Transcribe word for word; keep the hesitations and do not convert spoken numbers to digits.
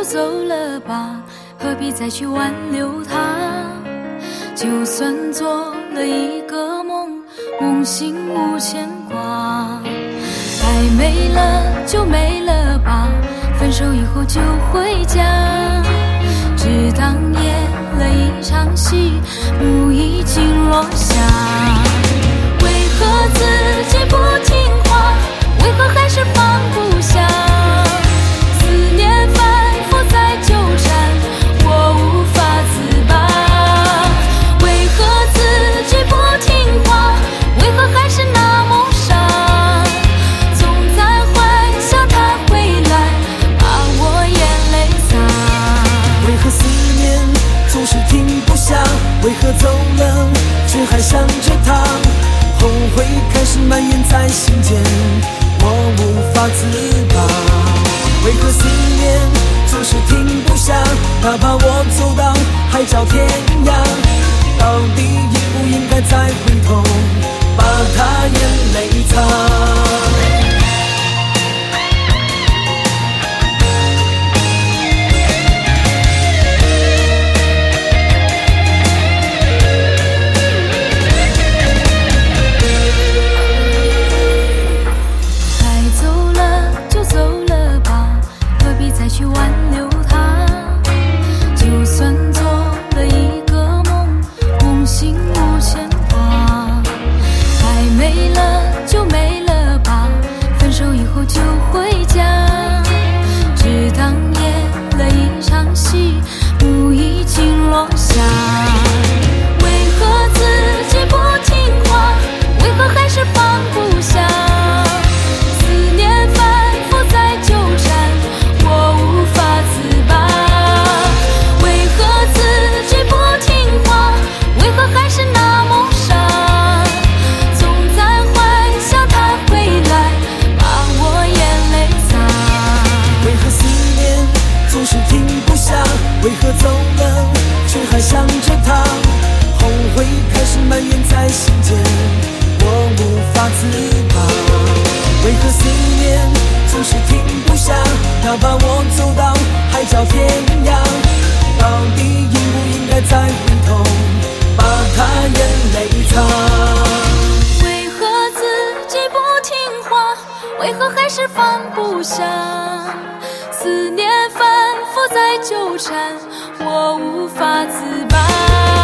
走了吧，何必再去挽留他？就算做了一个梦，梦醒无牵挂。爱没了就没了吧，分手以后就回家。只当演了一场戏，幕已经落下。为何自己不听话？为何还是放不下？思念反复在纠缠，我无法自拔。为何自己不听话？为何还是那么傻？总在幻想他回来，把我眼泪洒。 为何思念总是停不下？为何走了却还想着他？后悔开始蔓延在心间，我无法自拔。为何思念总是停不下？哪怕我走到海角天涯，到底应不应该再回头，把他眼泪擦？ 去挽留他，就算做了一个梦，梦醒无牵挂。爱没了就没了吧，分手以后就回家。只当演了一场戏，幕已经落下。为何自己不听话？为何还是放不下？思念反复在纠缠，我无法自拔。为何自己不听话？为何还是那么傻？总在幻想他回来，把我眼泪洒。 为何思念总是停不下？为何走了却还想着他？后悔开始蔓延在心间，我无法自拔。为何思念总是停不下？哪怕我走到海角天涯，到底应不应该再回头，把他眼泪擦？ 为何自己不听话？为何还是放不下？思念反复在纠缠，我无法自拔。